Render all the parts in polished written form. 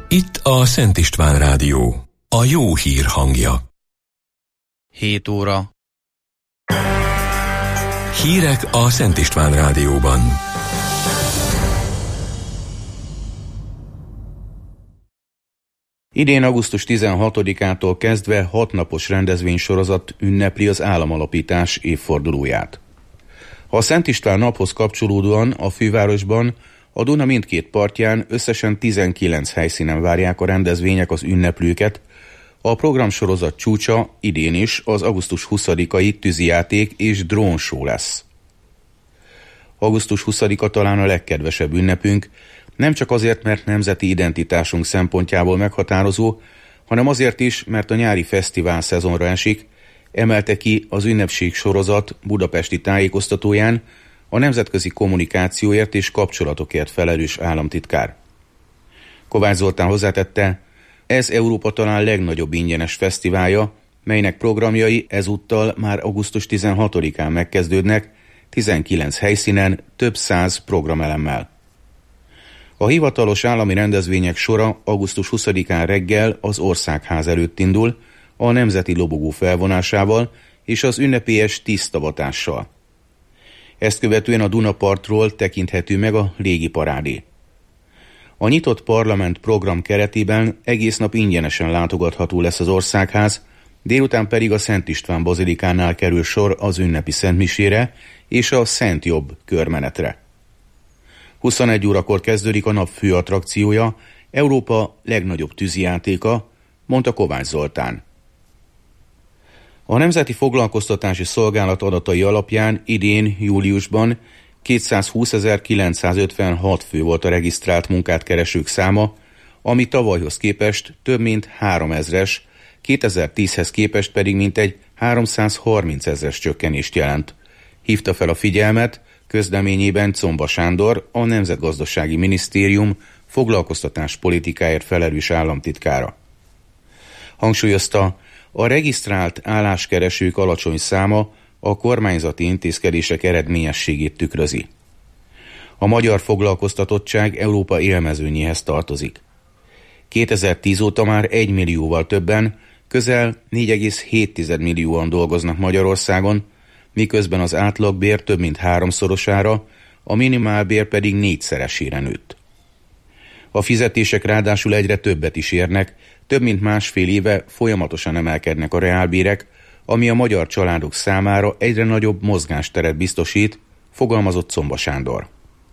Itt a Szent István Rádió, a jó hír hangja. 7 óra. Hírek a Szent István Rádióban. Idén augusztus 16-ától kezdve 6 napos rendezvénysorozat ünnepli az államalapítás évfordulóját. A Szent István naphoz kapcsolódóan a fővárosban, a Duna mindkét partján összesen 19 helyszínen várják a rendezvények az ünneplőket. A programsorozat csúcsa idén is az augusztus 20-ai tűzijáték és drónshow lesz. Augusztus 20-a talán a legkedvesebb ünnepünk, nem csak azért, mert nemzeti identitásunk szempontjából meghatározó, hanem azért is, mert a nyári fesztivál szezonra esik, emelte ki az ünnepség sorozat budapesti tájékoztatóján a nemzetközi kommunikációért és kapcsolatokért felelős államtitkár. Kovács Zoltán hozzátette, ez Európa talán legnagyobb ingyenes fesztiválja, melynek programjai ezúttal már augusztus 16-án megkezdődnek, 19 helyszínen, több 100 programelemmel. A hivatalos állami rendezvények sora augusztus 20-án reggel az Országház előtt indul, a nemzeti lobogó felvonásával és az ünnepélyes tisztavatással. Ezt követően a Dunapartról tekinthető meg a légiparádé. A nyitott parlament program keretében egész nap ingyenesen látogatható lesz az Országház, délután pedig a Szent István bazilikánál kerül sor az ünnepi szentmisére és a Szent Jobb körmenetre. 21 órakor kezdődik a nap fő attrakciója, Európa legnagyobb tűzijátéka, mondta Kovács Zoltán. A Nemzeti Foglalkoztatási Szolgálat adatai alapján idén, júliusban 220.956 fő volt a regisztrált munkát keresők száma, ami tavalyhoz képest több mint 3000-es, 2010-hez képest pedig mintegy 330 000-es csökkenést jelent. Hívta fel a figyelmet közleményében Czomba Sándor, a Nemzetgazdasági Minisztérium foglalkoztatáspolitikáért felelős államtitkára. Hangsúlyozta, a regisztrált álláskeresők alacsony száma a kormányzati intézkedések eredményességét tükrözi. A magyar foglalkoztatottság Európa élmezőnyéhez tartozik. 2010 óta már 1 millióval többen, közel 4,7 millióan dolgoznak Magyarországon, miközben az átlagbér több mint 3-szorosára, a minimálbér pedig 4-szeresére nőtt. A fizetések ráadásul egyre többet is érnek, több mint másfél éve folyamatosan emelkednek a reálbérek, ami a magyar családok számára egyre nagyobb mozgásteret biztosít, fogalmazott Czomba Sándor.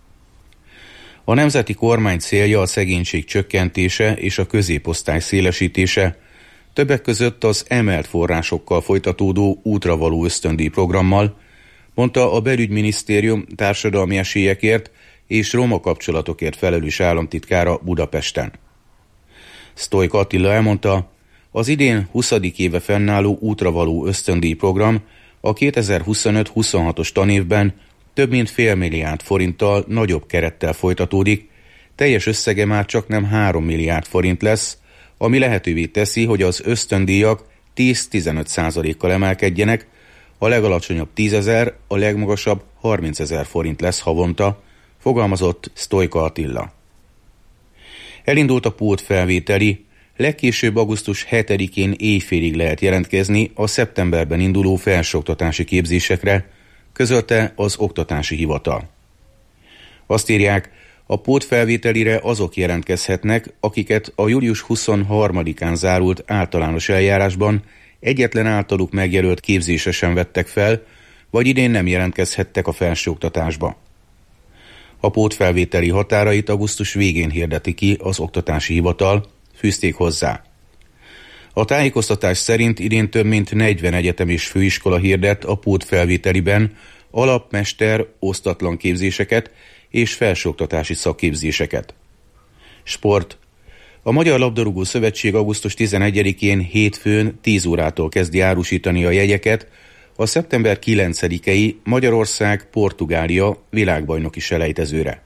A nemzeti kormány célja a szegénység csökkentése és a középosztály szélesítése, többek között az emelt forrásokkal folytatódó útra való ösztöndíj programmal, mondta a Belügyminisztérium társadalmi esélyekért és roma kapcsolatokért felelős államtitkára Budapesten. Sztojka Attila elmondta, az idén 20. éve fennálló útra való ösztöndíj program a 2025-26-os tanévben több mint $500 milliárd forinttal nagyobb kerettel folytatódik, teljes összege már csaknem 3 milliárd forint lesz, ami lehetővé teszi, hogy az ösztöndíjak 10-15%-kal emelkedjenek, a legalacsonyabb 10 000, a legmagasabb 30 000 forint lesz havonta, fogalmazott Sztojka Attila. Elindult a pótfelvételi, legkésőbb augusztus 7-én éjfélig lehet jelentkezni a szeptemberben induló felsőoktatási képzésekre, közölte az Oktatási Hivatal. Azt írják, a pótfelvételire azok jelentkezhetnek, akiket a július 23-án zárult általános eljárásban egyetlen általuk megjelölt képzésre sem vettek fel, vagy idén nem jelentkezhettek a felsőoktatásba. A pótfelvételi határait augusztus végén hirdeti ki az Oktatási Hivatal, fűzték hozzá. A tájékoztatás szerint idén több mint 40 egyetem és főiskola hirdet a pótfelvételiben alapmester, osztatlan képzéseket és felsőoktatási szakképzéseket. Sport. A Magyar Labdarúgó Szövetség augusztus 11-én hétfőn 10 órától kezdi árusítani a jegyeket a szeptember 9-i Magyarország-Portugália világbajnoki selejtezőre.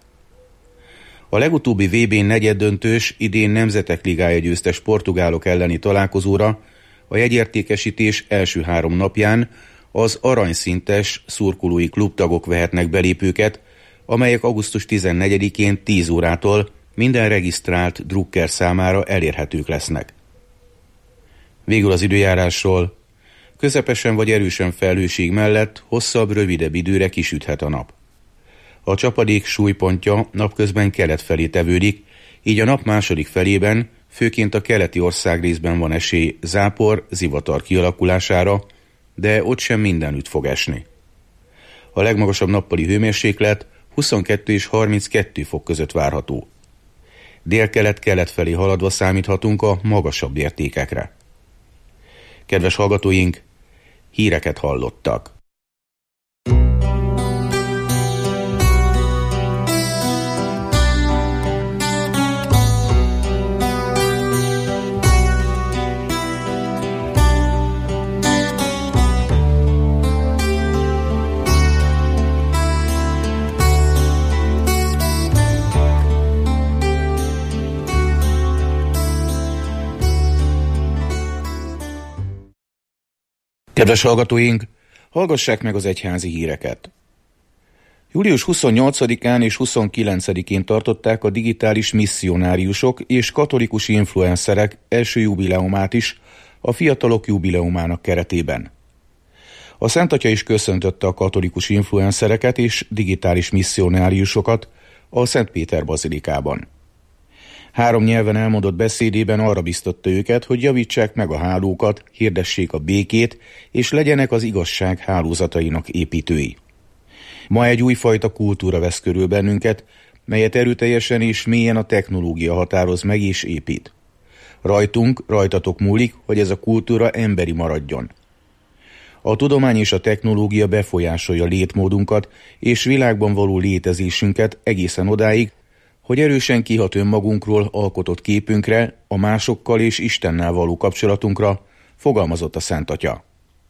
A legutóbbi VB-n negyeddöntős, idén Nemzetek Ligája győztes portugálok elleni találkozóra a jegyértékesítés első 3 napján az aranyszintes szurkolói klubtagok vehetnek belépőket, amelyek augusztus 14-én 10 órától minden regisztrált drukker számára elérhetők lesznek. Végül az időjárásról. Közepesen vagy erősen felhőség mellett hosszabb, rövidebb időre kisüthet a nap. A csapadék súlypontja napközben kelet felé tevődik, így a nap második felében főként a keleti országrészben van esély zápor, zivatar kialakulására, de ott sem mindenütt fog esni. A legmagasabb nappali hőmérséklet 22 és 32 fok között várható. Délkelet-kelet felé haladva számíthatunk a magasabb értékekre. Kedves hallgatóink, híreket hallottak. Kedves hallgatóink, hallgassák meg az egyházi híreket. Július 28-án és 29-én tartották a digitális misszionáriusok és katolikus influencerek első jubileumát is a Fiatalok Jubileumának keretében. A Szent Atya is köszöntötte a katolikus influencereket és digitális misszionáriusokat a Szent Péter bazilikában. 3 nyelven elmondott beszédében arra biztatta őket, hogy javítsák meg a hálókat, hirdessék a békét, és legyenek az igazság hálózatainak építői. Ma egy újfajta kultúra vesz körül bennünket, melyet erőteljesen és mélyen a technológia határoz meg és épít. Rajtatok múlik, hogy ez a kultúra emberi maradjon. A tudomány és a technológia befolyásolja létmódunkat és világban való létezésünket egészen odáig, hogy erősen kihat önmagunkról alkotott képünkre, a másokkal és Istennel való kapcsolatunkra, fogalmazott a Szent Atya.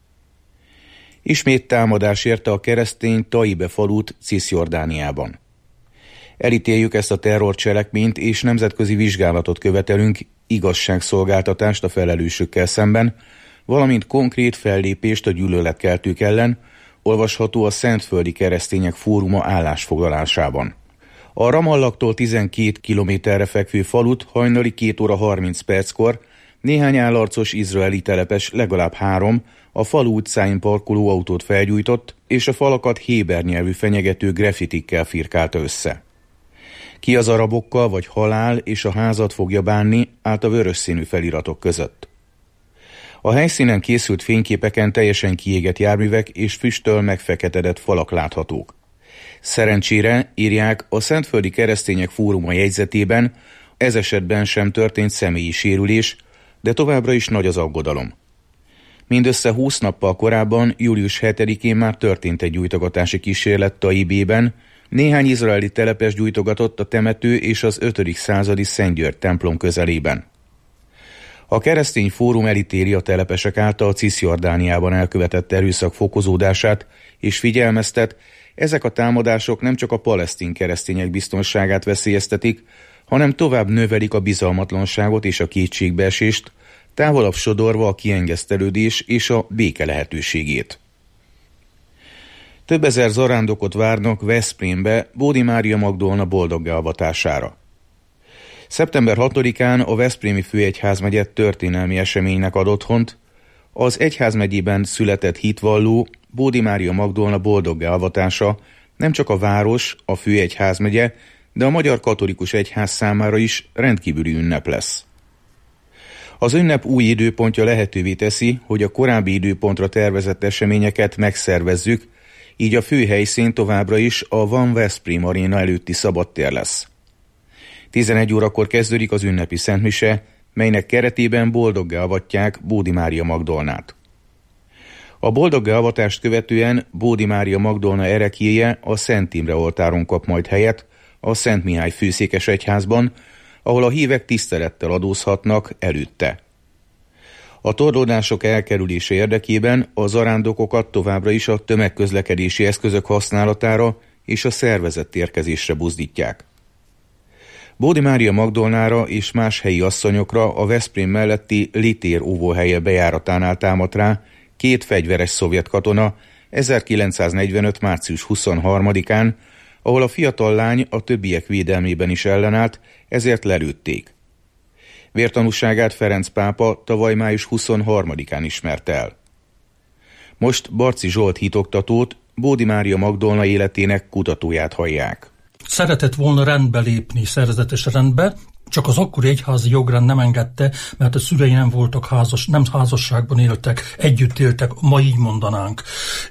Ismét támadás érte a keresztény Taibe falut Cisjordániában. Elítéljük ezt a terrorcselekményt, és nemzetközi vizsgálatot követelünk, igazságszolgáltatást a felelősökkel szemben, valamint konkrét fellépést a gyűlöletkeltők ellen, olvasható a Szentföldi Keresztények Fóruma állásfoglalásában. A Ramallaktól 12 kilométerre fekvő falut hajnali 2 óra 30 perckor néhány állarcos izraeli telepes, legalább 3, a falu utcáin parkoló autót felgyújtott, és a falakat héber nyelvű fenyegető graffitikkel firkálta össze. Ki az arabokkal vagy halál és a házat fogja bánni, állt a vörös színű feliratok között. A helyszínen készült fényképeken teljesen kiégett járművek és füsttől megfeketedett falak láthatók. Szerencsére, írják, a Szentföldi Keresztények Fóruma jegyzetében ez esetben sem történt személyi sérülés, de továbbra is nagy az aggodalom. Mindössze 20 nappal korábban, július 7-én már történt egy gyújtogatási kísérlet Taibében, néhány izraeli telepes gyújtogatott a temető és az 5. századi Szent György templom közelében. A keresztény fórum elítéli a telepesek által Cisjordániában elkövetett erőszak fokozódását, és figyelmeztet, ezek a támadások nem csak a palesztin keresztények biztonságát veszélyeztetik, hanem tovább növelik a bizalmatlanságot és a kétségbeesést, távolabb sodorva a kiengesztelődés és a béke lehetőségét. Több ezer zarándokot várnak Veszprémbe Bódi Mária Magdolna boldoggá avatására. Szeptember 6-án a Veszprémi főegyházmegye történelmi eseménynek ad otthont, az egyházmegyében született hitvalló Bódi Mária Magdolna boldoggá avatása nem csak a város, a főegyházmegye, de a Magyar Katolikus Egyház számára is rendkívüli ünnep lesz. Az ünnep új időpontja lehetővé teszi, hogy a korábbi időpontra tervezett eseményeket megszervezzük, így a fő helyszín továbbra is a Van Veszprém aréna előtti szabadtér lesz. 11 órakor kezdődik az ünnepi szentmise, melynek keretében boldoggá avatják Bódi Mária Magdolnát. A boldoggá avatást követően Bódi Mária Magdolna ereklyéje a Szent Imre oltáron kap majd helyet, a Szent Mihály főszékesegyházban, ahol a hívek tisztelettel adózhatnak előtte. A torlódások elkerülése érdekében a zarándokokat továbbra is a tömegközlekedési eszközök használatára és a szervezett érkezésre buzdítják. Bódi Mária Magdolnára és más helyi asszonyokra a Veszprém melletti Litér óvóhelye bejáratánál támadt rá 2 fegyveres szovjet katona 1945. március 23-án, ahol a fiatal lány a többiek védelmében is ellenállt, ezért lelőtték. Vértanúságát Ferenc pápa tavaly május 23-án ismerte el. Most Barczy Zsolt hitoktatót, Bódi Mária Magdolna életének kutatóját hallják. Szeretett volna rendbe lépni, szerzetes rendbe, csak az akkori egyházi jogrend nem engedte, mert a szülei nem voltak nem házasságban éltek, együtt éltek, ma így mondanánk.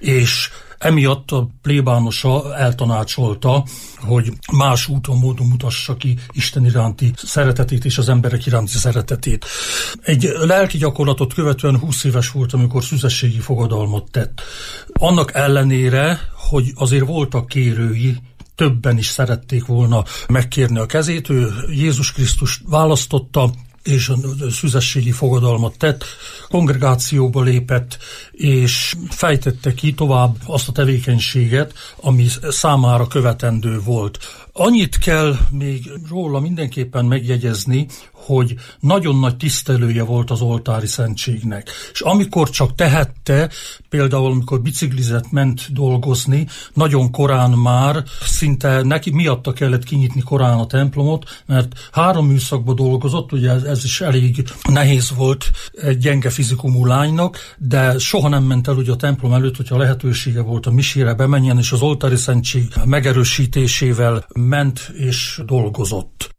És emiatt a plébánosa eltanácsolta, hogy más úton, módon mutassa ki Isten iránti szeretetét és az emberek iránti szeretetét. Egy lelki gyakorlatot követően 20 éves volt, amikor szüzességi fogadalmat tett. Annak ellenére, hogy azért voltak kérői, többen is szerették volna megkérni a kezét, ő Jézus Krisztust választotta, és a szüzességi fogadalmat tett, kongregációba lépett, és fejtette ki tovább azt a tevékenységet, ami számára követendő volt. Annyit kell még róla mindenképpen megjegyezni, hogy nagyon nagy tisztelője volt az oltári szentségnek. És amikor csak tehette, például amikor biciklizett, ment dolgozni, nagyon korán már, szinte neki miatta kellett kinyitni korán a templomot, mert 3 műszakban dolgozott, ugye ez is elég nehéz volt egy gyenge fizikumú lánynak, de soha nem ment el ugye a templom előtt, hogyha lehetősége volt a misére bemenjen, és az oltári szentség megerősítésével ment és dolgozott.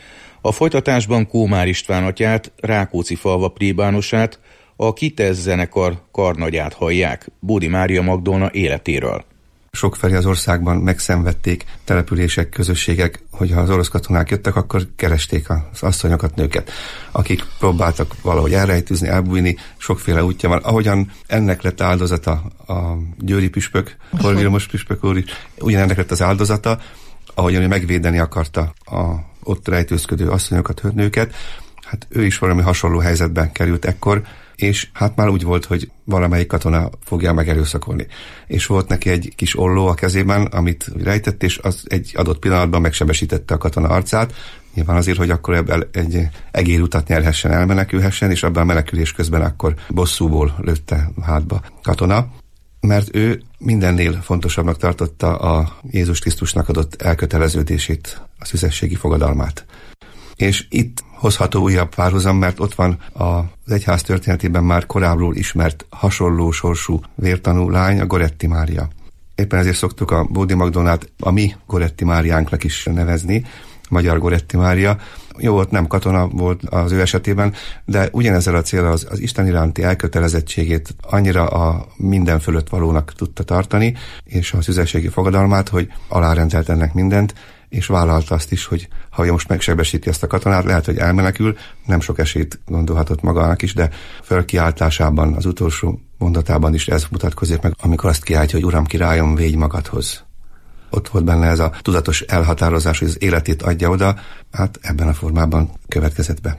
A folytatásban Kómár István atyát, Rákóczifalva plébánosát, a Kitesz zenekar karnagyát hallják Bódi Mária Magdolna életéről. Sokfelé az országban megszenvedték települések, közösségek, hogyha az orosz katonák jöttek, akkor keresték az asszonyokat, nőket, akik próbáltak valahogy elrejtőzni, elbújni, sokféle útja van. Ahogyan ennek lett áldozata a győri püspök, Tóth Vilmos püspök úr is, ugyanennek lett az áldozata, ahogyan ő megvédeni akarta a ott rejtőzködő asszonyokat, nőket, hát ő is valami hasonló helyzetben került ekkor, és hát már úgy volt, hogy valamelyik katona fogja megerőszakolni. És volt neki egy kis olló a kezében, amit rejtett, és az egy adott pillanatban megsebesítette a katona arcát, nyilván azért, hogy akkor ebből egy egérutat nyerhessen, elmenekülhessen, és abban a menekülés közben akkor bosszúból lőtte hátba katona, mert ő mindennél fontosabbnak tartotta a Jézus Krisztusnak adott elköteleződését, a szüzességi fogadalmát. És itt hozható újabb párhuzam, mert ott van az egyház történetében már korábbról ismert hasonló sorsú vértanú lány, a Goretti Mária. Éppen ezért szoktuk a Bódi Magdolnát a mi Goretti Máriánknak is nevezni, magyar Goretti Mária. Jó volt, nem katona volt az ő esetében, de ugyanezzel a célral az Isten iránti elkötelezettségét annyira a minden fölött valónak tudta tartani, és a szüzességi fogadalmát, hogy alárendelt ennek mindent, és vállalta azt is, hogy ha most megsebesíti ezt a katonát, lehet, hogy elmenekül, nem sok esélyt gondolhatott magának is, de felkiáltásában, az utolsó mondatában is ez mutatkozik meg, amikor azt kiáltja, hogy Uram, királyom, védj magadhoz. Ott volt benne ez a tudatos elhatározás, hogy az életét adja oda, hát ebben a formában következett be.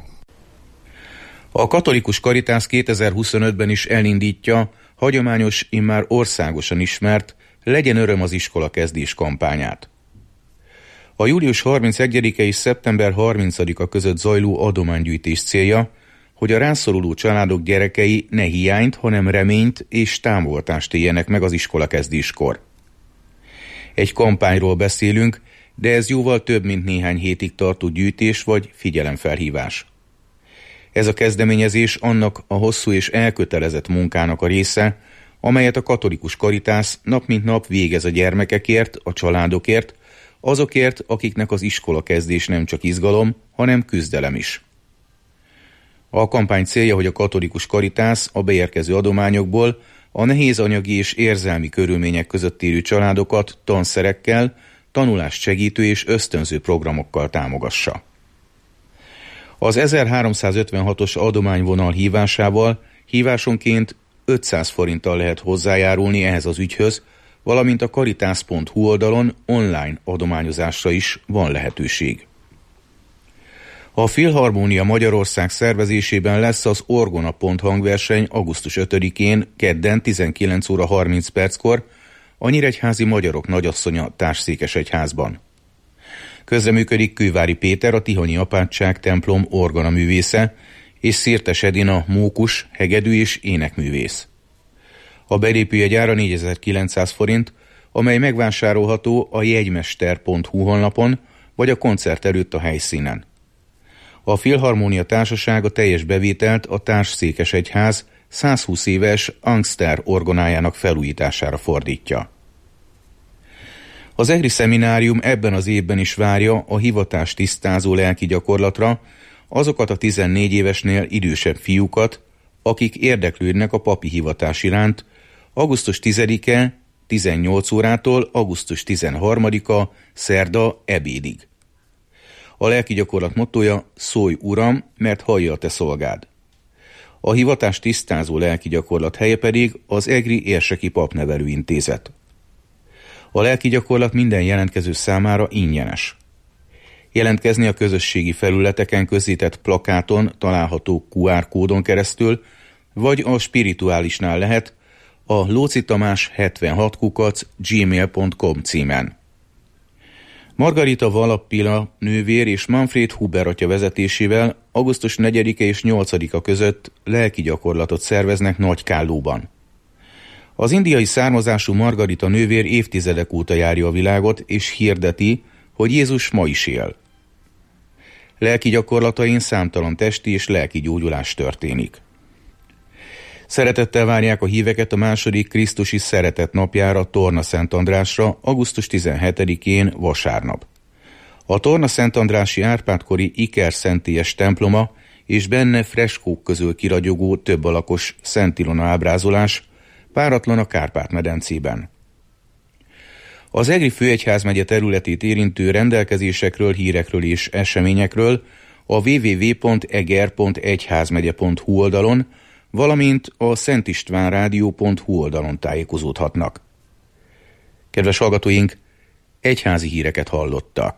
A katolikus Karitász 2025-ben is elindítja hagyományos, immár országosan ismert Legyen öröm az iskola kezdés kampányát. A július 31-e és szeptember 30-a között zajló adománygyűjtés célja, hogy a rászoruló családok gyerekei ne hiányt, hanem reményt és támogatást éljenek meg az iskola kezdéskor. Egy kampányról beszélünk, de ez jóval több, mint néhány hétig tartó gyűjtés vagy figyelemfelhívás. Ez a kezdeményezés annak a hosszú és elkötelezett munkának a része, amelyet a katolikus Karitász nap mint nap végez a gyermekekért, a családokért, azokért, akiknek az iskola kezdés nem csak izgalom, hanem küzdelem is. A kampány célja, hogy a katolikus Karitász a beérkező adományokból a nehéz anyagi és érzelmi körülmények között élő családokat tanszerekkel, tanulást segítő és ösztönző programokkal támogassa. Az 1356-os adományvonal hívásával hívásonként 500 forinttal lehet hozzájárulni ehhez az ügyhöz, valamint a karitász.hu oldalon online adományozásra is van lehetőség. A Filharmónia Magyarország szervezésében lesz az Orgona Pont hangverseny augusztus 5-én, kedden 19 óra 30 perckor a Nyíregyházi Magyarok Nagyasszonya Társszékesegyházban. Közreműködik Kővári Péter, a Tihanyi Apátság templom orgonaművésze, és Szirtes Edina mókus, hegedű és énekművész. A belépőjegy ára 4900 forint, amely megvásárolható a jegymester.hu honlapon, vagy a koncert előtt a helyszínen. A Filharmónia Társaság a teljes bevételt a Társszékesegyház 120 éves Angster orgonájának felújítására fordítja. Az egri szeminárium ebben az évben is várja a hivatást tisztázó lelki gyakorlatra azokat a 14 évesnél idősebb fiúkat, akik érdeklődnek a papi hivatás iránt, augusztus 10-e 18 órától augusztus 13-a szerda ebédig. A lelki gyakorlat mottója: szólj Uram, mert hallja a te szolgád. A hivatás tisztázó lelki gyakorlat helye pedig az Egri Érseki Papnevelő Intézet. A lelki gyakorlat minden jelentkező számára ingyenes. Jelentkezni a közösségi felületeken közzétett plakáton található QR kódon keresztül, vagy a spirituálisnál lehet a locitamás76@gmail.com címen. Margarita Valappila nővér és Manfred Huber atya vezetésével augusztus 4-e és 8-a között lelki gyakorlatot szerveznek Nagykállóban. Az indiai származású Margarita nővér évtizedek óta járja a világot, és hirdeti, hogy Jézus ma is él. Lelki gyakorlatain számtalan testi és lelki gyógyulás történik. Szeretettel várják a híveket a második krisztusi szeretet napjára, Torna Szent Andrásra, augusztus 17-én vasárnap. A Torna Szent Andrási Árpád-kori Iker-szentélyes temploma és benne freskók közül kiragyogó több alakos Szent Ilona ábrázolás páratlan a Kárpát-medencében. Az Egri főegyházmegye területét érintő rendelkezésekről, hírekről és eseményekről a www.eger.egyházmegye.hu oldalon, valamint a szentistvánrádió.hu oldalon tájékozódhatnak. Kedves hallgatóink, egyházi híreket hallottak.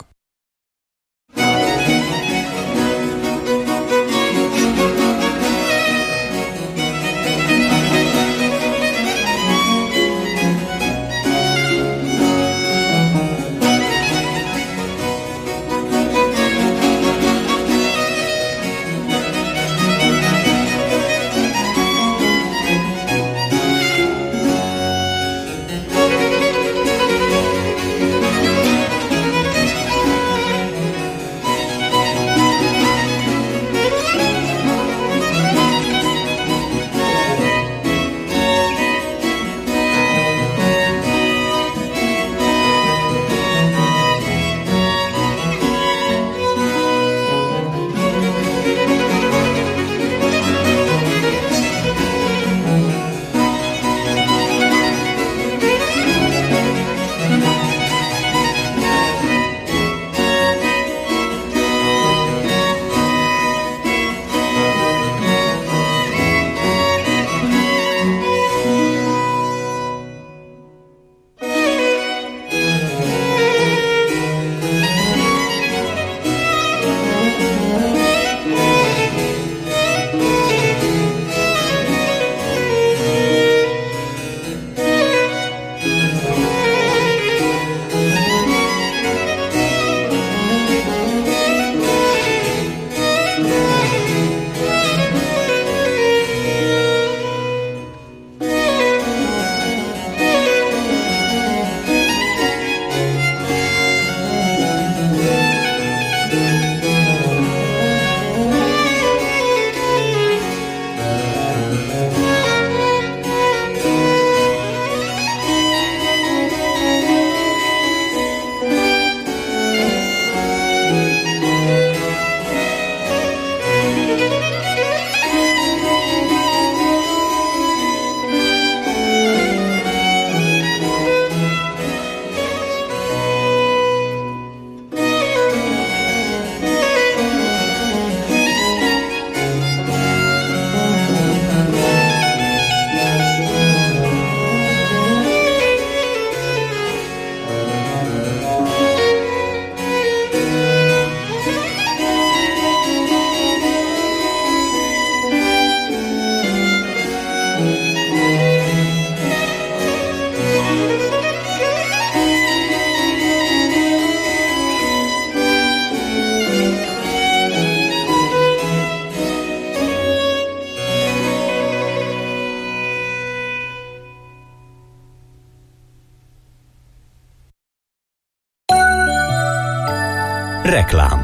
Reklám.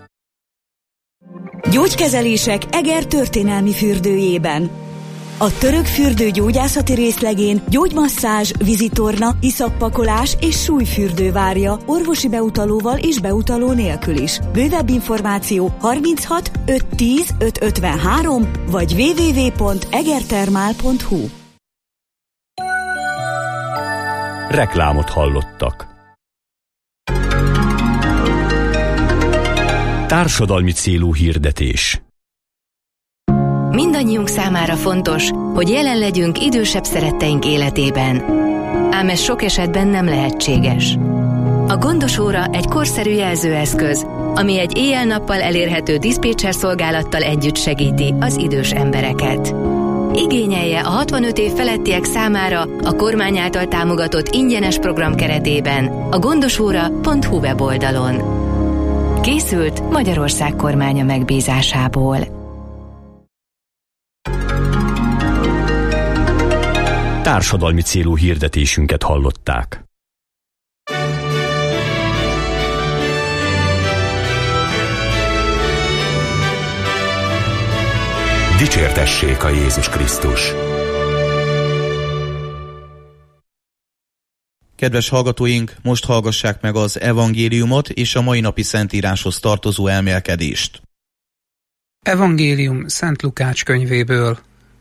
Gyógykezelések Eger történelmi fürdőjében. A török fürdő gyógyászati részlegén gyógymasszázs, vízitorna, iszappakolás és súlyfürdő várja orvosi beutalóval és beutaló nélkül is. Bővebb információ 36 510 553 vagy www.egertermál.hu. Reklámot hallottak. Társadalmi célú hirdetés. Mindannyiunk számára fontos, hogy jelen legyünk idősebb szeretteink életében. Ám ez sok esetben nem lehetséges. A gondos óra egy korszerű jelzőeszköz, ami egy éjjel-nappal elérhető diszpécser szolgálattal együtt segíti az idős embereket. Igényelje a 65 év felettiek számára a kormány által támogatott ingyenes program keretében a gondosóra.hu weboldalon. Készült Magyarország kormánya megbízásából. Társadalmi célú hirdetésünket hallották. Dicsértessék a Jézus Krisztus! Kedves hallgatóink, most hallgassák meg az evangéliumot és a mai napi szentíráshoz tartozó elmélkedést. Evangélium Szent Lukács könyvéből.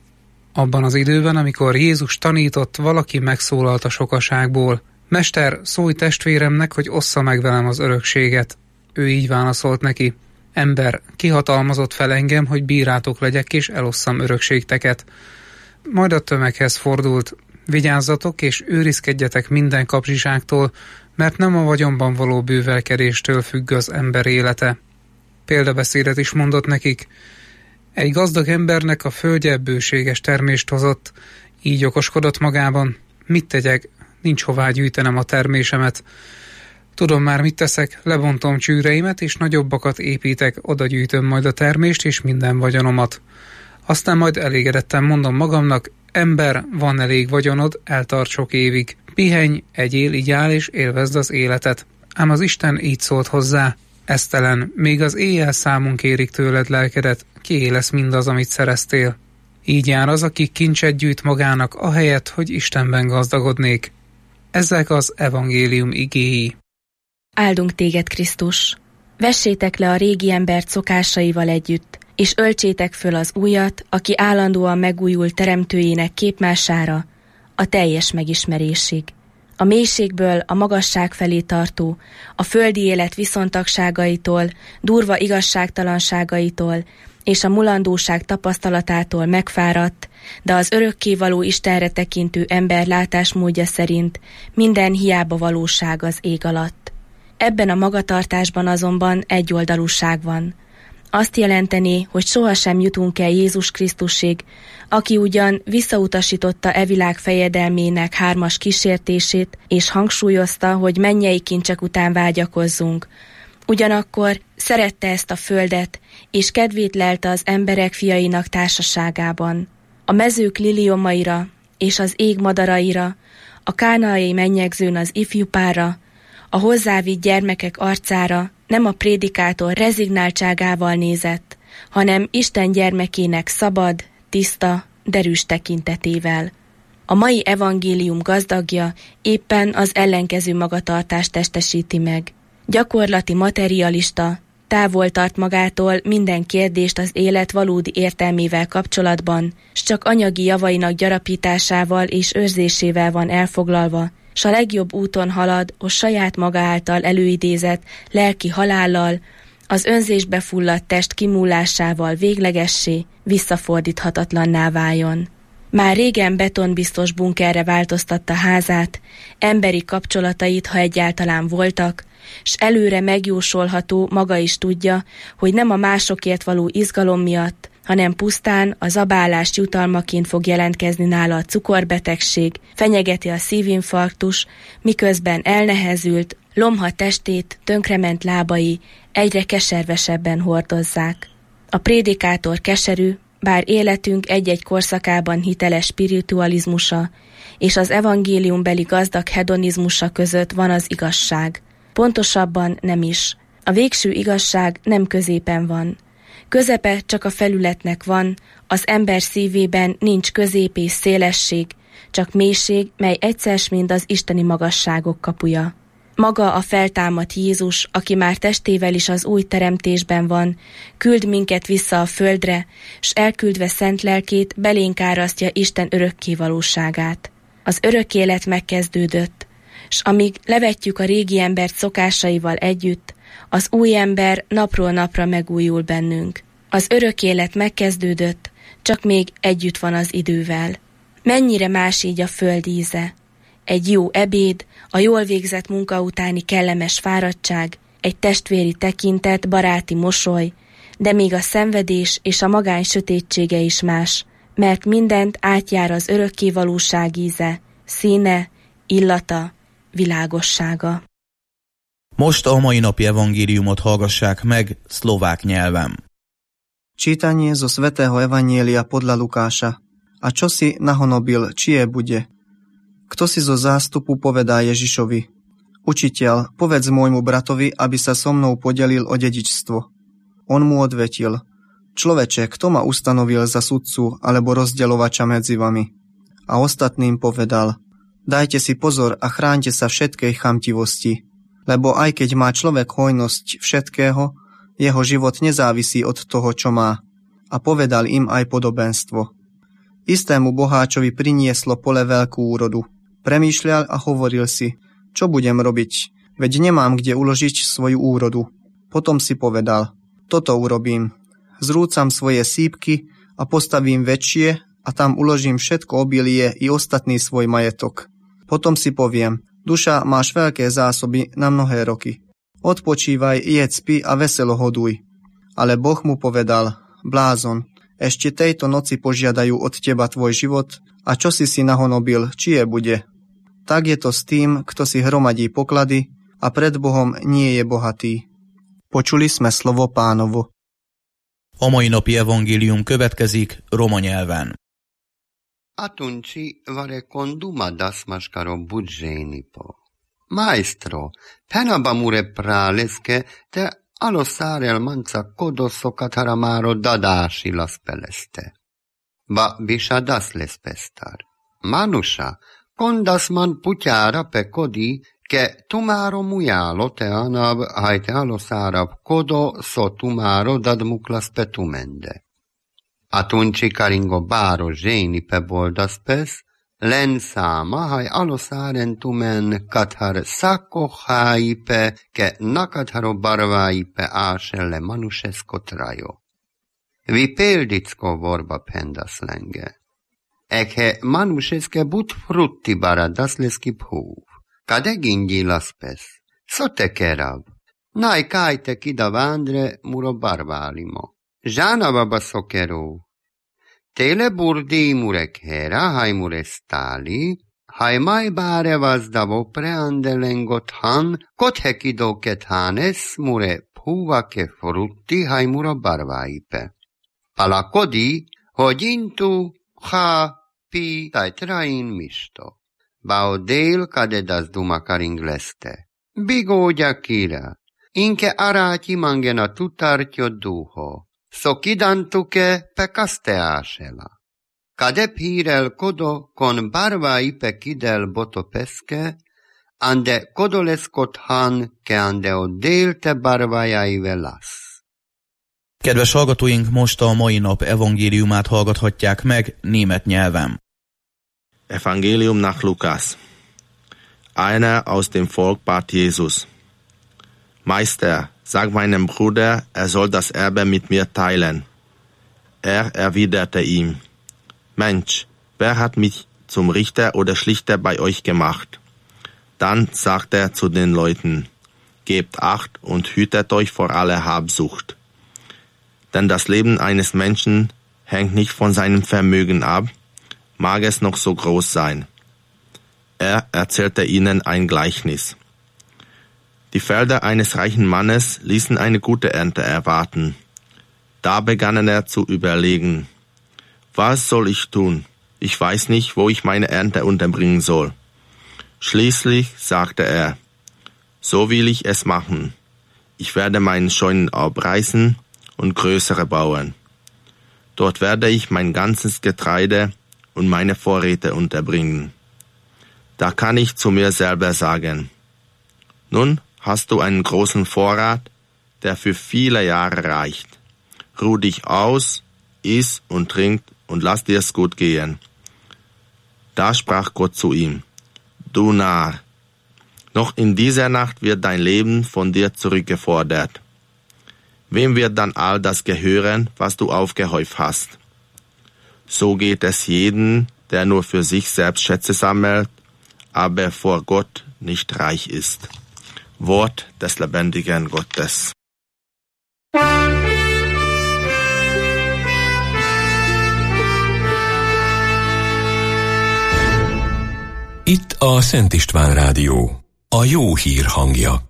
Abban az időben, amikor Jézus tanított, valaki megszólalt a sokaságból: Mester, szólj testvéremnek, hogy ossza meg velem az örökséget. Ő így válaszolt neki: Ember, kihatalmazott fel engem, hogy bírátok legyek és elosszam örökségteket. Majd a tömeghez fordult: Vigyázzatok és őrizkedjetek minden kapzsiságtól, mert nem a vagyonban való bővelkedéstől függ az ember élete. Példabeszédet is mondott nekik: Egy gazdag embernek a földje bőséges termést hozott, így okoskodott magában: Mit tegyek, nincs hová gyűjtenem a termésemet. Tudom már, mit teszek, lebontom csűreimet, és nagyobbakat építek, oda gyűjtöm majd a termést és minden vagyonomat. Aztán majd elégedetten mondom magamnak: Ember, van elég vagyonod, eltart sok évig. Pihenj, egyél, igyál és élvezd az életet. Ám az Isten így szólt hozzá: Esztelen, még az éjjel számon kérik tőled lelkedet, kié lesz mindaz, amit szereztél. Így jár az, aki kincset gyűjt magának, ahelyett, hogy Istenben gazdagodnék. Ezek az evangélium igéi. Áldunk téged, Krisztus! Vessétek le a régi embert szokásaival együtt, és öltsétek föl az újat, aki állandóan megújul teremtőjének képmására, a teljes megismerésig. A mélységből a magasság felé tartó, a földi élet viszontagságaitól, durva igazságtalanságaitól és a mulandóság tapasztalatától megfáradt, de az örökkévaló Istenre tekintő ember látásmódja szerint minden hiába valóság az ég alatt. Ebben a magatartásban azonban egyoldalúság van. Azt jelenteni, hogy sohasem jutunk el Jézus Krisztusig, aki ugyan visszautasította e világ fejedelmének 3 kísértését, és hangsúlyozta, hogy mennyei kincsek után vágyakozzunk. Ugyanakkor szerette ezt a földet, és kedvét lelte az emberek fiainak társaságában. A mezők liliomaira és az ég madaraira, a kánaai mennyegzőn az ifjú párra, a hozzávitt gyermekek arcára nem a prédikátor rezignáltságával nézett, hanem Isten gyermekének szabad, tiszta, derűs tekintetével. A mai evangélium gazdagja éppen az ellenkező magatartást testesíti meg. Gyakorlati materialista, távol tart magától minden kérdést az élet valódi értelmével kapcsolatban, s csak anyagi javainak gyarapításával és őrzésével van elfoglalva, s a legjobb úton halad, hogy saját maga által előidézett lelki halállal, az önzésbe fulladt test kimúlásával véglegessé, visszafordíthatatlanná váljon. Már régen betonbiztos bunkerre változtatta házát, emberi kapcsolatait, ha egyáltalán voltak, s előre megjósolható maga is tudja, hogy nem a másokért való izgalom miatt, hanem pusztán a zabálás jutalmaként fog jelentkezni nála a cukorbetegség, fenyegeti a szívinfarktus, miközben elnehezült, lomha testét, tönkrement lábai egyre keservesebben hordozzák. A prédikátor keserű, bár életünk egy-egy korszakában hiteles spiritualizmusa és az evangéliumbeli gazdag hedonizmusa között van az igazság. Pontosabban nem is. A végső igazság nem középen van. Közepe csak a felületnek van, az ember szívében nincs közép és szélesség, csak mélység, mely egyszer mind az isteni magasságok kapuja. Maga a feltámadt Jézus, aki már testével is az új teremtésben van, küld minket vissza a földre, s elküldve szent lelkét belénk árasztja Isten örökké valóságát. Az örök élet megkezdődött, s amíg levetjük a régi embert szokásaival együtt, az új ember napról napra megújul bennünk. Az örök élet megkezdődött, csak még együtt van az idővel. Mennyire más így a föld íze. Egy jó ebéd, a jól végzett munka utáni kellemes fáradtság, egy testvéri tekintet, baráti mosoly, de még a szenvedés és a magány sötétsége is más, mert mindent átjár az örökké valóság íze, színe, illata, világossága. Most a mai napi evangéliumot hallgassák meg szlovák nyelven. Čítanie zo svätého Evanjelia podľa Lukáša. A čo si nahonobil, čie bude? Kto si zo zástupu povedá Ježišovi: Učiteľ, povedz môjmu bratovi, aby sa so mnou podelil o dedičstvo. On mu odvetil: Človeče, kto ma ustanovil za sudcu alebo rozdeľovača medzi vami? A ostatným povedal: Dajte si pozor a chráňte sa všetkej chamtivosti, lebo aj keď má človek hojnosť všetkého, jeho život nezávisí od toho, čo má. A povedal im aj podobenstvo. Istému boháčovi prinieslo pole veľkú úrodu. Premýšľal a hovoril si: Čo budem robiť? Veď nemám kde uložiť svoju úrodu. Potom si povedal: Toto urobím. Zrúcam svoje sípky a postavím väčšie a tam uložím všetko obilie i ostatný svoj majetok. Potom si poviem: Duša, máš veľké zásoby na mnohé roky. Odpočívaj, jedz, spí a veselo hoduj. Ale Boh mu povedal: Blázon, ešte tejto noci požiadajú od teba tvoj život a čo si nahonobil, čie bude? Tak je to s tým, kto si hromadí poklady a pred Bohom nie je bohatý. Počuli sme slovo Pánovo. A mai napi evangélium következik roma nyelven. Atunci vare conduma das maskaro budžénipo. Maestro, penabamure praleske te alosarel manca kodosokat haramaro dadási las peleste. Ba bisadas les pestar. Manusha, kondas man putyára pe kodi, ke tumáro mujalo te anab, hajte alosárab kodo, so tumáro dadmuklas pe tumende. Atunci karingo báro zséni pe boldas pes, len száma, haj aloszáren tumen kathar szakoháipe, ke nakatharo barváipe áselle manuseszkotrajo. Vi példicko vorba pendas lenge. Ekhe manuseske but frutti baradas leski phúv. Kade gingyi laspes, sote kerab. Naj kajte kida vándre muro barválimo. Zsána baba szokeró. Tele burdi murek hera, haj mure stáli, haj maj báre vazdavo preandelengot han, kothe kidoket hanes mure phúvake frutti, haj muro barváipe. Palakodi, hogy intu, ha, pi, tajtrain misto. Bao dél kadedas dumakaring leste. Bigógya kira, inke aráti mangena tutartyo duho. Sokidantuke pe kasteásela. Kadep hírel kodo kon barvaipe kidel botopeske, ande kodoleszkot han ke ande o délte barvajaive las. Kedves hallgatóink, most a mai nap evangéliumát hallgathatják meg német nyelven. Evangelium nach Lukas. Einer aus dem Volk bat Jesus: Meister, sag meinem Bruder, er soll das Erbe mit mir teilen. Er erwiderte ihm: Mensch, wer hat mich zum Richter oder Schlichter bei euch gemacht? Dann sagte er zu den Leuten: Gebt Acht und hütet euch vor aller Habsucht. Denn das Leben eines Menschen hängt nicht von seinem Vermögen ab, mag es noch so groß sein. Er erzählte ihnen ein Gleichnis. Die Felder eines reichen Mannes ließen eine gute Ernte erwarten. Da begann er zu überlegen: Was soll ich tun? Ich weiß nicht, wo ich meine Ernte unterbringen soll. Schließlich sagte er: So will ich es machen. Ich werde meinen Scheunen abreißen und größere bauen. Dort werde ich mein ganzes Getreide und meine Vorräte unterbringen. Da kann ich zu mir selber sagen: Nun hast du einen großen Vorrat, der für viele Jahre reicht. Ruh dich aus, iss und trink und lass dir's gut gehen. Da sprach Gott zu ihm: Du Narr, noch in dieser Nacht wird dein Leben von dir zurückgefordert. Wem wird dann all das gehören, was du aufgehäuft hast? So geht es jedem, der nur für sich selbst Schätze sammelt, aber vor Gott nicht reich ist. Wort des lebendigen Gottes. Itt a Szent István Rádió, a jó hír hangja.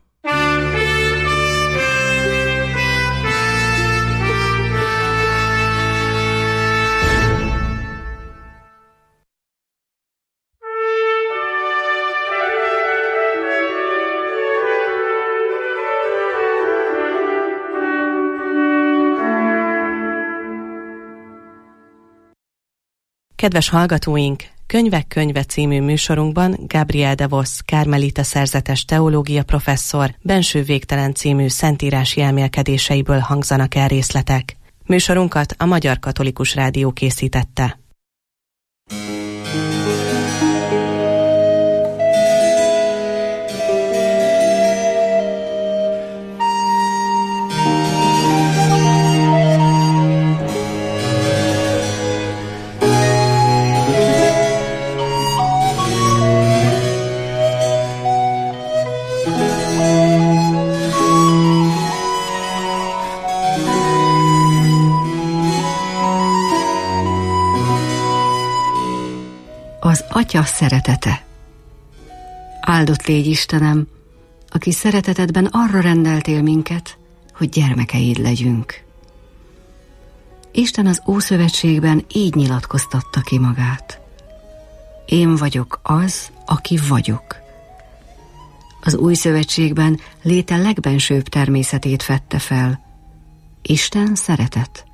Kedves hallgatóink! Könyvek könyve című műsorunkban Gabriel de Vos, kármelita szerzetes teológia professzor Benső végtelen című szentírási elmélkedéseiből hangzanak el részletek. Műsorunkat a Magyar Katolikus Rádió készítette. Az Atya szeretete. Áldott légy, Istenem, aki szeretetedben arra rendeltél minket, hogy gyermekeid legyünk. Isten az Ószövetségben így nyilatkoztatta ki magát: Én vagyok az, aki vagyok. Az Új Szövetségben léte legbensőbb természetét fedte fel: Isten szeretet.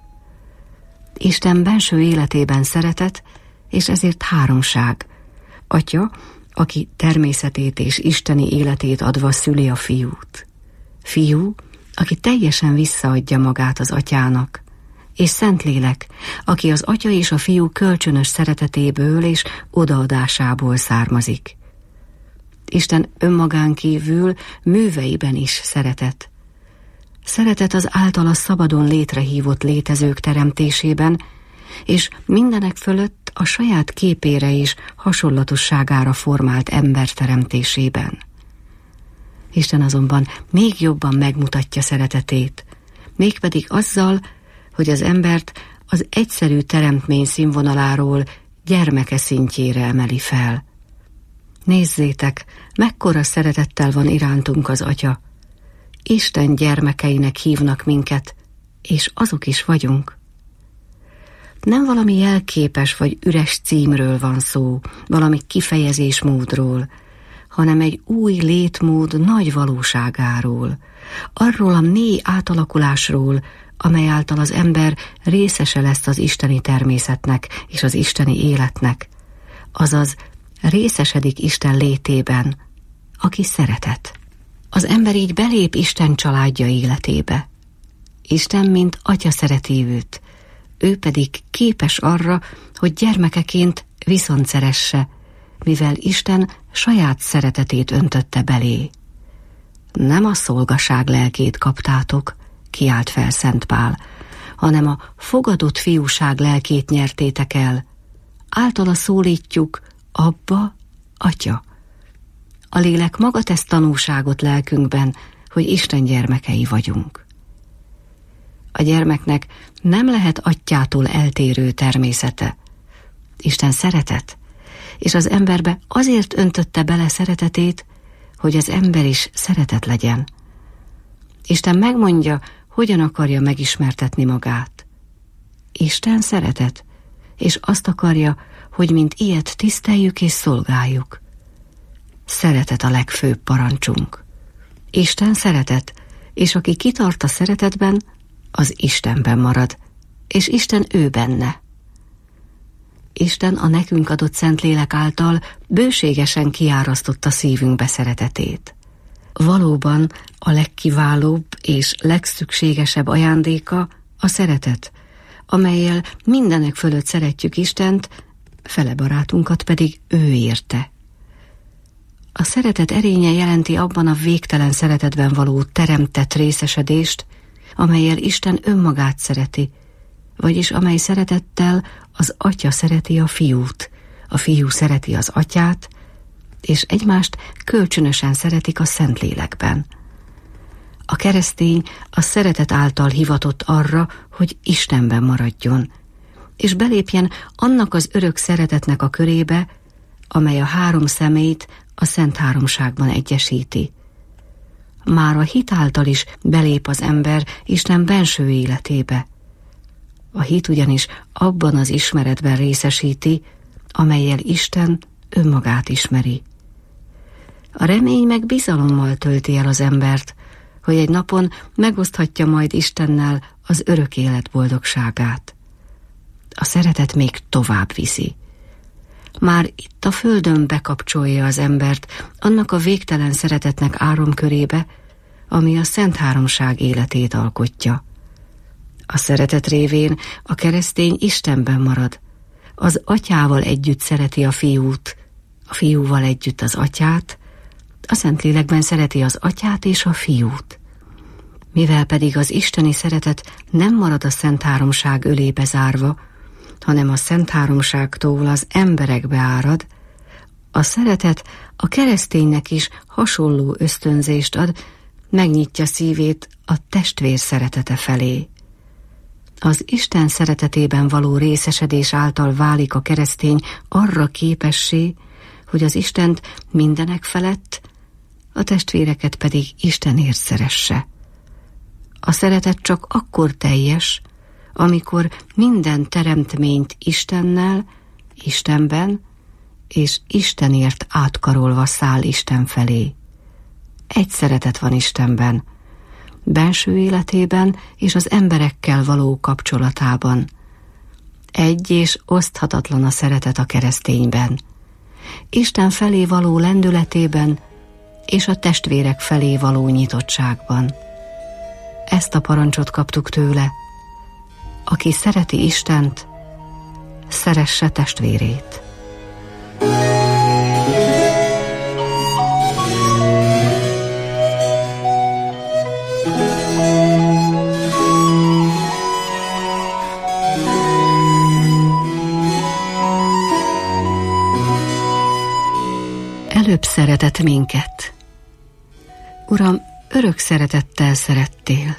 Isten benső életében szeretet, és ezért háromság. Atya, aki természetét és isteni életét adva szüli a fiút. Fiú, aki teljesen visszaadja magát az atyának. És Szentlélek, aki az atya és a fiú kölcsönös szeretetéből és odaadásából származik. Isten önmagán kívül műveiben is szeretet. Szeretet az általa szabadon létrehívott létezők teremtésében, és mindenek fölött a saját képére és hasonlatosságára formált ember teremtésében. Isten azonban még jobban megmutatja szeretetét, mégpedig azzal, hogy az embert az egyszerű teremtmény színvonaláról gyermeke szintjére emeli fel. Nézzétek, mekkora szeretettel van irántunk az Atya. Isten gyermekeinek hívnak minket, és azok is vagyunk. Nem valami jelképes vagy üres címről van szó, valami kifejezésmódról, hanem egy új létmód nagy valóságáról, arról a mély átalakulásról, amely által az ember részese lesz az isteni természetnek és az isteni életnek, azaz részesedik Isten létében, aki szeretet. Az ember így belép Isten családja életébe. Isten, mint atya szereti őt, ő pedig képes arra, hogy gyermekeként viszont szeresse, mivel Isten saját szeretetét öntötte belé. Nem a szolgaság lelkét kaptátok, kiált fel Szent Pál, hanem a fogadott fiúság lelkét nyertétek el. Általa szólítjuk: Abba, Atya. A lélek maga tesz tanúságot lelkünkben, hogy Isten gyermekei vagyunk. A gyermeknek nem lehet atyától eltérő természete. Isten szeretet, és az emberbe azért öntötte bele szeretetét, hogy az ember is szeretet legyen. Isten megmondja, hogyan akarja megismertetni magát. Isten szeretet, és azt akarja, hogy mint ilyet tiszteljük és szolgáljuk. Szeretet a legfőbb parancsunk. Isten szeretet, és aki kitart a szeretetben, az Istenben marad, és Isten ő benne. Isten a nekünk adott Szentlélek által bőségesen kiárasztotta szívünkbe szeretetét. Valóban a legkiválóbb és legszükségesebb ajándéka a szeretet, amellyel mindenek fölött szeretjük Istent, fele barátunkat pedig ő érte. A szeretet erénye jelenti abban a végtelen szeretetben való teremtett részesedést, amellyel Isten önmagát szereti, vagyis amely szeretettel az Atya szereti a Fiút, a Fiú szereti az Atyát, és egymást kölcsönösen szeretik a Szentlélekben. A keresztény a szeretet által hivatott arra, hogy Istenben maradjon, és belépjen annak az örök szeretetnek a körébe, amely a három személyt a Szent Háromságban egyesíti. Már a hit által is belép az ember Isten benső életébe. A hit ugyanis abban az ismeretben részesíti, amellyel Isten önmagát ismeri. A remény meg bizalommal tölti el az embert, hogy egy napon megoszthatja majd Istennel az örök élet boldogságát. A szeretet még tovább viszi. Már itt a földön bekapcsolja az embert annak a végtelen szeretetnek áramkörébe, ami a Szent Háromság életét alkotja. A szeretet révén a keresztény Istenben marad, az Atyával együtt szereti a Fiút, a Fiúval együtt az Atyát, a Szentlélekben szereti az Atyát és a Fiút. Mivel pedig az isteni szeretet nem marad a Szent Háromság ölébe zárva, hanem a Szent Háromságtól az emberekbe árad, a szeretet a kereszténynek is hasonló ösztönzést ad, megnyitja szívét a testvér szeretete felé. Az Isten szeretetében való részesedés által válik a keresztény arra képessé, hogy az Istent mindenek felett, a testvéreket pedig Istenért szeresse. A szeretet csak akkor teljes, amikor minden teremtményt Istennel, Istenben és Istenért átkarolva száll Isten felé. Egy szeretet van Istenben, benső életében és az emberekkel való kapcsolatában. Egy és oszthatatlan a szeretet a keresztényben. Isten felé való lendületében és a testvérek felé való nyitottságban. Ezt a parancsot kaptuk tőle: aki szereti Istent, szeresse testvérét. Előbb szeretett minket. Uram, örök szeretettel szerettél.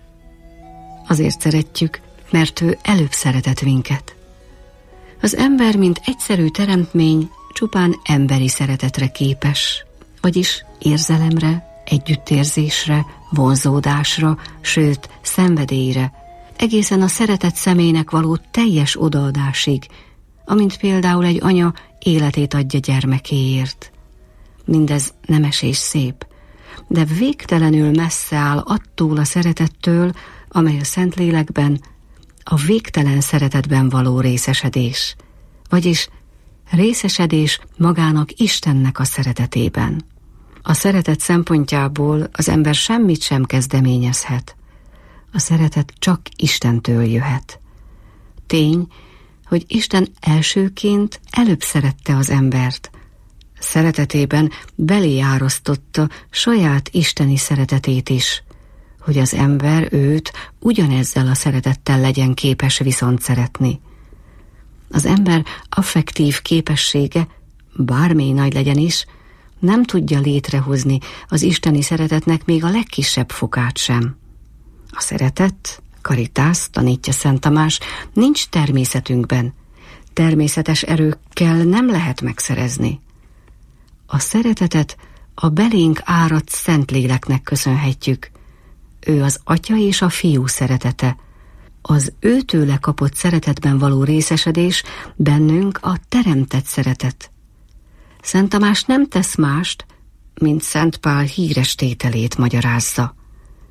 Azért szeretjük, mert ő előbb szeretett minket. Az ember, mint egyszerű teremtmény, csupán emberi szeretetre képes, vagyis érzelemre, együttérzésre, vonzódásra, sőt, szenvedélyre, egészen a szeretett személynek való teljes odaadásig, amint például egy anya életét adja gyermekéért. Mindez nemes és szép, de végtelenül messze áll attól a szeretettől, amely a Szentlélekben, a végtelen szeretetben való részesedés, vagyis részesedés magának Istennek a szeretetében. A szeretet szempontjából az ember semmit sem kezdeményezhet. A szeretet csak Istentől jöhet. Tény, hogy Isten elsőként előbb szerette az embert. Szeretetében belé árasztotta saját isteni szeretetét is, hogy az ember őt ugyanezzel a szeretettel legyen képes viszont szeretni. Az ember affektív képessége, bármely nagy legyen is, nem tudja létrehozni az isteni szeretetnek még a legkisebb fokát sem. A szeretet, karitász, tanítja Szent Tamás, nincs természetünkben. Természetes erőkkel nem lehet megszerezni. A szeretetet a belénk áradt Szentléleknek köszönhetjük. Ő az Atya és a Fiú szeretete. Az őtőle kapott szeretetben való részesedés bennünk a teremtett szeretet. Szent Tamás nem tesz mást, mint Szent Pál híres tételét magyarázza.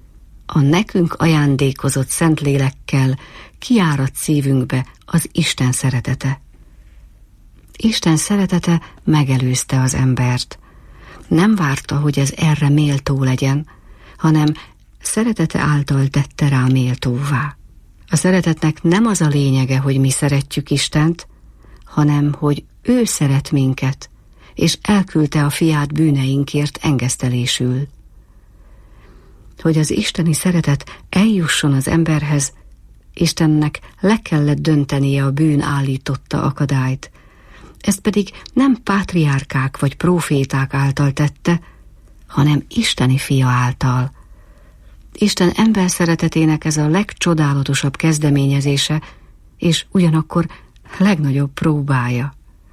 a nekünk ajándékozott Szentlélekkel kiárad szívünkbe az Isten szeretete. Isten szeretete megelőzte az embert. Nem várta, hogy ez erre méltó legyen, hanem szeretete által tette rá méltóvá. A szeretetnek nem az a lényege, hogy mi szeretjük Istent, hanem hogy ő szeret minket, és elküldte a fiát bűneinkért engesztelésül. Hogy az isteni szeretet eljusson az emberhez, Istennek le kellett döntenie a bűn állította akadályt. Ezt pedig nem pátriárkák vagy próféták által tette, hanem isteni fia által. Isten ember szeretetének ez a legcsodálatosabb kezdeményezése, és ugyanakkor legnagyobb próbája.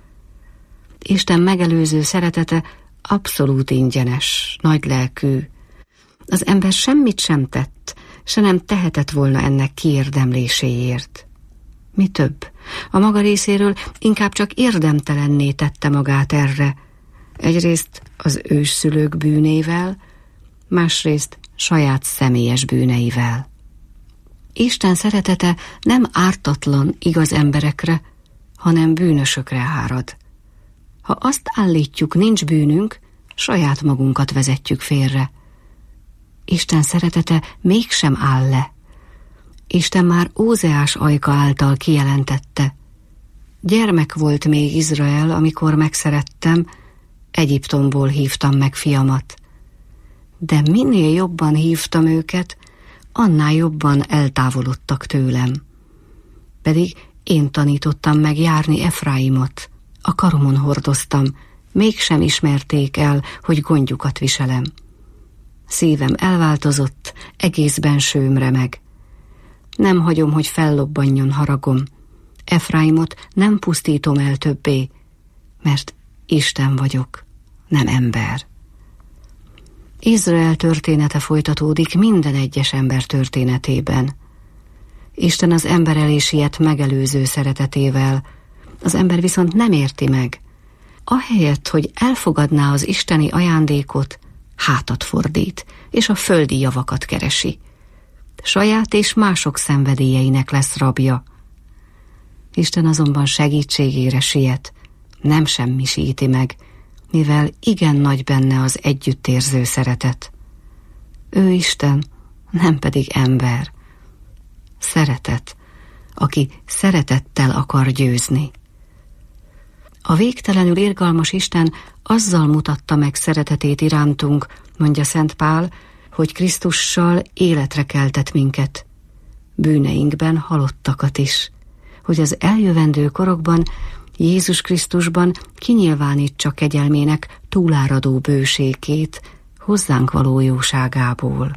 Isten megelőző szeretete abszolút ingyenes, nagylelkű. Az ember semmit sem tett, se nem tehetett volna ennek kiérdemléséért. Mi több, a maga részéről inkább csak érdemtelenné tette magát erre, egyrészt az ősszülők bűnével, másrészt saját személyes bűneivel. Isten szeretete nem ártatlan, igaz emberekre, hanem bűnösökre árad. Ha azt állítjuk, nincs bűnünk, saját magunkat vezetjük félre. Isten szeretete mégsem áll le. Isten már Ózeás ajka által kijelentette. Gyermek volt még Izrael, amikor megszerettem, Egyiptomból hívtam meg fiamat. De minél jobban hívtam őket, annál jobban eltávolodtak tőlem. Pedig én tanítottam meg járni Efraimot, a karomon hordoztam, mégsem ismerték el, hogy gondjukat viselem. Szívem elváltozott, egész bensőm remeg. Nem hagyom, hogy fellobbanjon haragom. Efraimot nem pusztítom el többé, mert Isten vagyok, nem ember. Izrael története folytatódik minden egyes ember történetében. Isten az ember elé siet megelőző szeretetével, az ember viszont nem érti meg. Ahelyett, hogy elfogadná az isteni ajándékot, hátat fordít, és a földi javakat keresi. Saját és mások szenvedélyeinek lesz rabja. Isten azonban segítségére siet, nem semmisíti meg, mivel igen nagy benne az együttérző szeretet. Ő Isten, nem pedig ember. Szeretet, aki szeretettel akar győzni. A végtelenül irgalmas Isten azzal mutatta meg szeretetét irántunk, mondja Szent Pál, hogy Krisztussal életre keltett minket, bűneinkben halottakat is, hogy az eljövendő korokban Jézus Krisztusban kinyilvánítsa kegyelmének túláradó bőségét hozzánk való jóságából.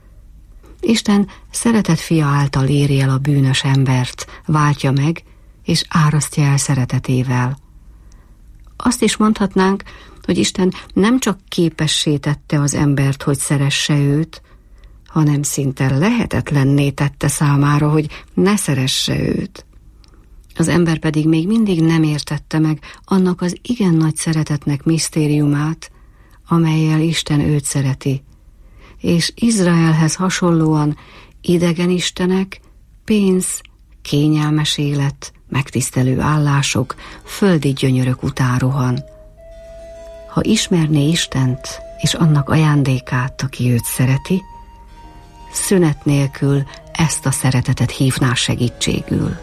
Isten szeretett fia által éri el a bűnös embert, váltja meg és árasztja el szeretetével. Azt is mondhatnánk, hogy Isten nem csak képessé tette az embert, hogy szeresse őt, hanem szinte lehetetlenné tette számára, hogy ne szeresse őt. Az ember pedig még mindig nem értette meg annak az igen nagy szeretetnek misztériumát, amellyel Isten őt szereti, és Izraelhez hasonlóan idegen istenek, pénz, kényelmes élet, megtisztelő állások, földi gyönyörök után rohan. Ha ismerné Istent és annak ajándékát, aki őt szereti, szünet nélkül ezt a szeretetet hívná segítségül.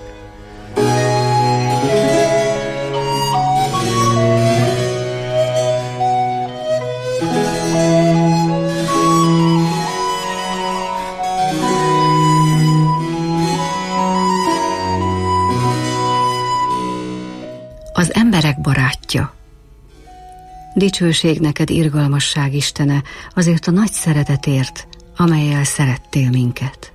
Az emberek barátja. Dicsőség neked, irgalmasság Istene, azért a nagy szeretetért, amellyel szerettél minket.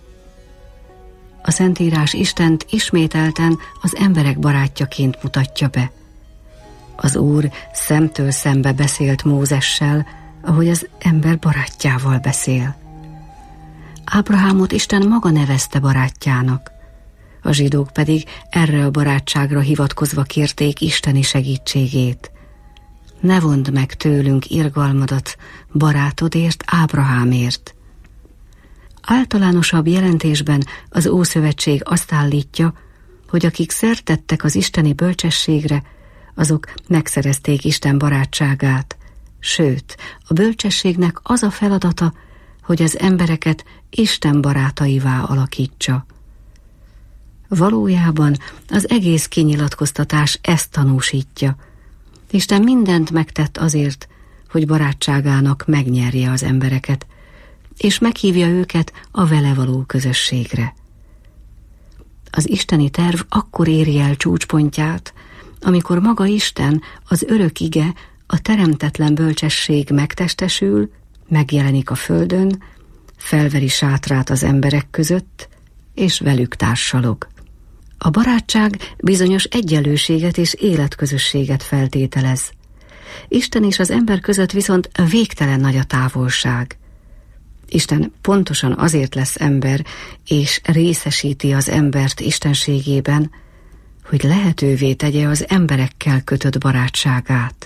A Szentírás Istent ismételten az emberek barátjaként mutatja be. Az Úr szemtől szembe beszélt Mózessel, ahogy az ember barátjával beszél. Ábrahámot Isten maga nevezte barátjának, a zsidók pedig erre a barátságra hivatkozva kérték isteni segítségét. Ne vondd meg tőlünk irgalmadat barátodért, Ábrahámért. Általánosabb jelentésben az Ószövetség azt állítja, hogy akik szert tettek az isteni bölcsességre, azok megszerezték Isten barátságát. Sőt, a bölcsességnek az a feladata, hogy az embereket Isten barátaivá alakítsa. Valójában az egész kinyilatkoztatás ezt tanúsítja. Isten mindent megtett azért, hogy barátságának megnyerje az embereket, és meghívja őket a vele való közösségre. Az isteni terv akkor éri el csúcspontját, amikor maga Isten, az örök ige, a teremtetlen bölcsesség megtestesül, megjelenik a földön, felveri sátrát az emberek között, és velük társalog. A barátság bizonyos egyenlőséget és életközösséget feltételez. Isten és az ember között viszont végtelen nagy a távolság. Isten pontosan azért lesz ember, és részesíti az embert istenségében, hogy lehetővé tegye az emberekkel kötött barátságát.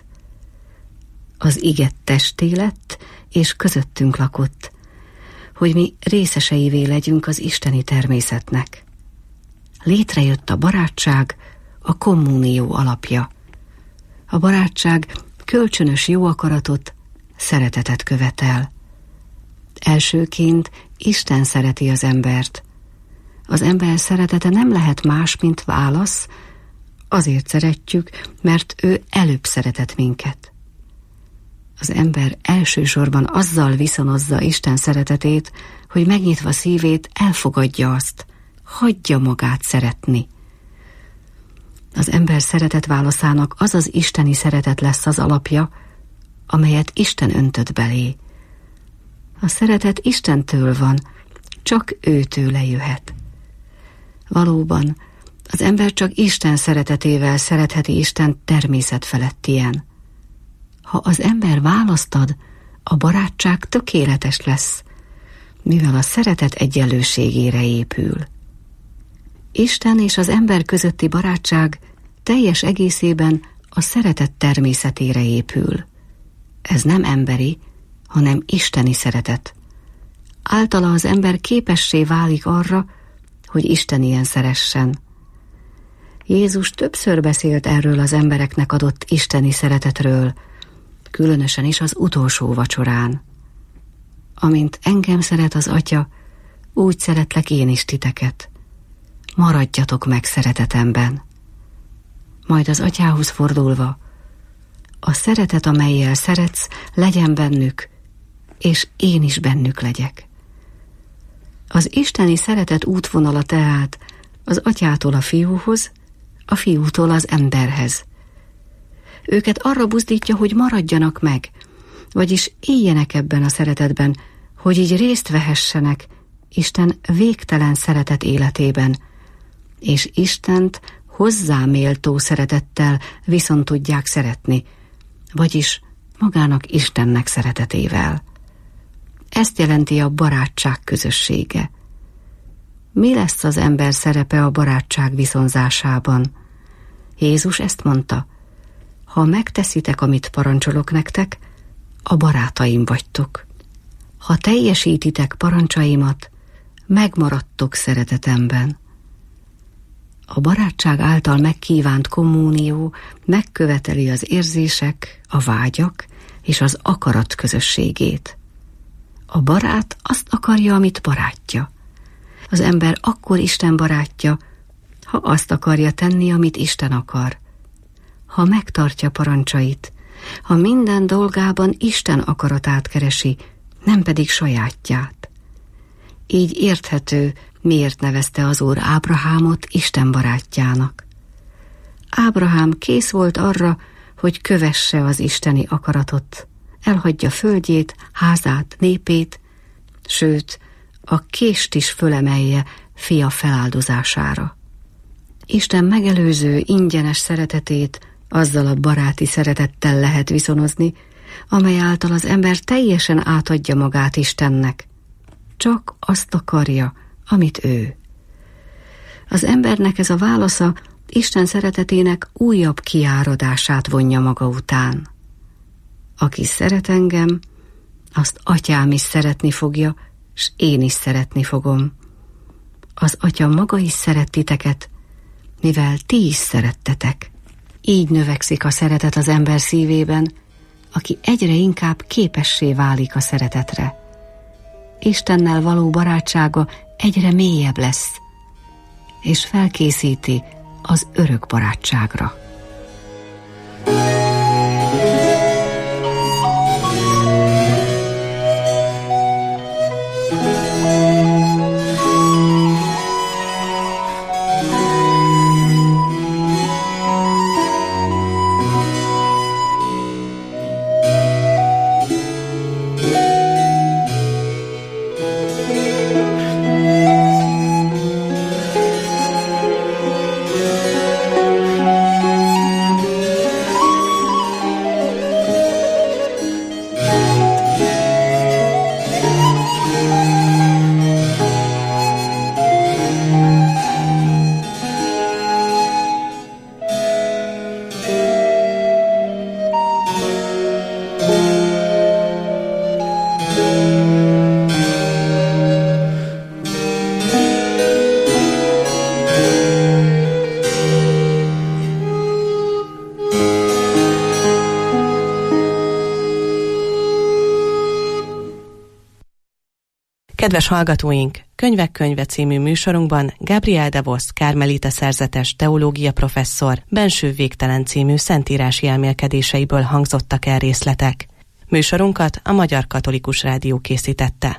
Az ige testé lett, és közöttünk lakott, hogy mi részeseivé legyünk az isteni természetnek. Létrejött a barátság, a kommunió alapja. A barátság kölcsönös jó akaratot, szeretetet követel. Elsőként Isten szereti az embert. Az ember szeretete nem lehet más, mint válasz, azért szeretjük, mert ő előbb szeretett minket. Az ember elsősorban azzal viszonozza Isten szeretetét, hogy megnyitva szívét elfogadja azt, hagyja magát szeretni. Az ember szeretet válaszának az az isteni szeretet lesz az alapja, amelyet Isten öntött belé. A szeretet Istentől van, csak őtőle jöhet. Valóban, az ember csak Isten szeretetével szeretheti Isten természetfelettien. Ha az ember választ ad, a barátság tökéletes lesz, mivel a szeretet egyenlőségére épül. Isten és az ember közötti barátság teljes egészében a szeretet természetére épül. Ez nem emberi, hanem isteni szeretet. Általa az ember képessé válik arra, hogy Isten ilyen szeressen. Jézus többször beszélt erről az embereknek adott isteni szeretetről, különösen is az utolsó vacsorán. Amint engem szeret az Atya, úgy szeretlek én is titeket. Maradjatok meg szeretetemben. Majd az Atyához fordulva, a szeretet, amellyel szeretsz, legyen bennük, és én is bennük legyek. Az isteni szeretet útvonala tehát az Atyától a Fiúhoz, a Fiútól az emberhez. Őket arra buzdítja, hogy maradjanak meg, vagyis éljenek ebben a szeretetben, hogy így részt vehessenek Isten végtelen szeretet életében, és Istent hozzá méltó szeretettel viszont tudják szeretni, vagyis magának Istennek szeretetével. Ezt jelenti a barátság közössége. Mi lesz az ember szerepe a barátság viszonzásában? Jézus ezt mondta: ha megteszitek, amit parancsolok nektek, a barátaim vagytok. Ha teljesítitek parancsaimat, megmaradtok szeretetemben. A barátság által megkívánt kommunió megköveteli az érzések, a vágyak és az akarat közösségét. A barát azt akarja, amit barátja. Az ember akkor Isten barátja, ha azt akarja tenni, amit Isten akar. Ha megtartja parancsait, ha minden dolgában Isten akaratát keresi, nem pedig sajátját. Így érthető, miért nevezte az Úr Ábrahámot Isten barátjának. Ábrahám kész volt arra, hogy kövesse az isteni akaratot, elhagyja földjét, házát, népét, sőt, a kést is fölemelje fia feláldozására. Isten megelőző, ingyenes szeretetét azzal a baráti szeretettel lehet viszonozni, amely által az ember teljesen átadja magát Istennek. Csak azt akarja, amit ő. Az embernek ez a válasza Isten szeretetének újabb kiáradását vonja maga után. Aki szeret engem, azt Atyám is szeretni fogja, s én is szeretni fogom. Az Atya maga is szeret titeket, mivel ti is szerettetek. Így növekszik a szeretet az ember szívében, aki egyre inkább képessé válik a szeretetre. Istennel való barátsága egyre mélyebb lesz, és felkészíti az örök barátságra. Kedves hallgatóink, Könyvek könyve című műsorunkban Gabriel de Vos Kármelita szerzetes teológia professzor Benső végtelen című szentírási elmélkedéseiből hangzottak el részletek. Műsorunkat a Magyar Katolikus Rádió készítette.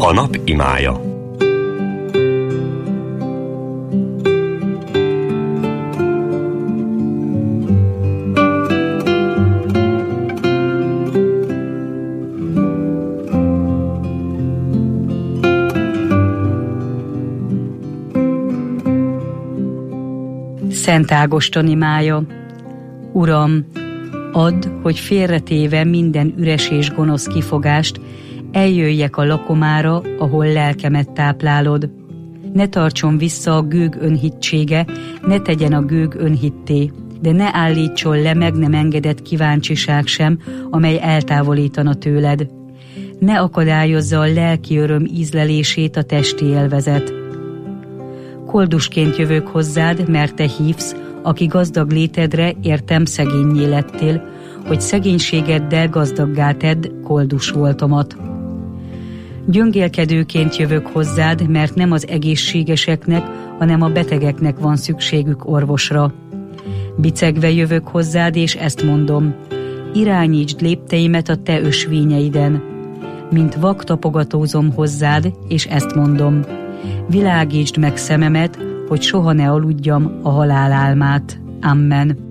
A nap imája. Szent Ágoston imája. Uram, add, hogy félretéve minden üres és gonosz kifogást, eljöjjek a lakomára, ahol lelkemet táplálod. Ne tartson vissza a gőg önhitsége, ne tegyen a gőg önhitté, de ne állítson le meg nem engedett kíváncsiság sem, amely eltávolítana tőled. Ne akadályozza a lelki öröm ízlelését a testi élvezet. Koldusként jövök hozzád, mert te hívsz, aki gazdag létedre értem szegénnyé lettél, hogy szegénységeddel gazdaggá tedd koldus voltomat. Gyöngélkedőként jövök hozzád, mert nem az egészségeseknek, hanem a betegeknek van szükségük orvosra. Bicegve jövök hozzád, és ezt mondom: irányítsd lépteimet a te ösvényeiden. Mint vak tapogatózom hozzád, és ezt mondom: világítsd meg szememet, hogy soha ne aludjam a halál álmát. Amen.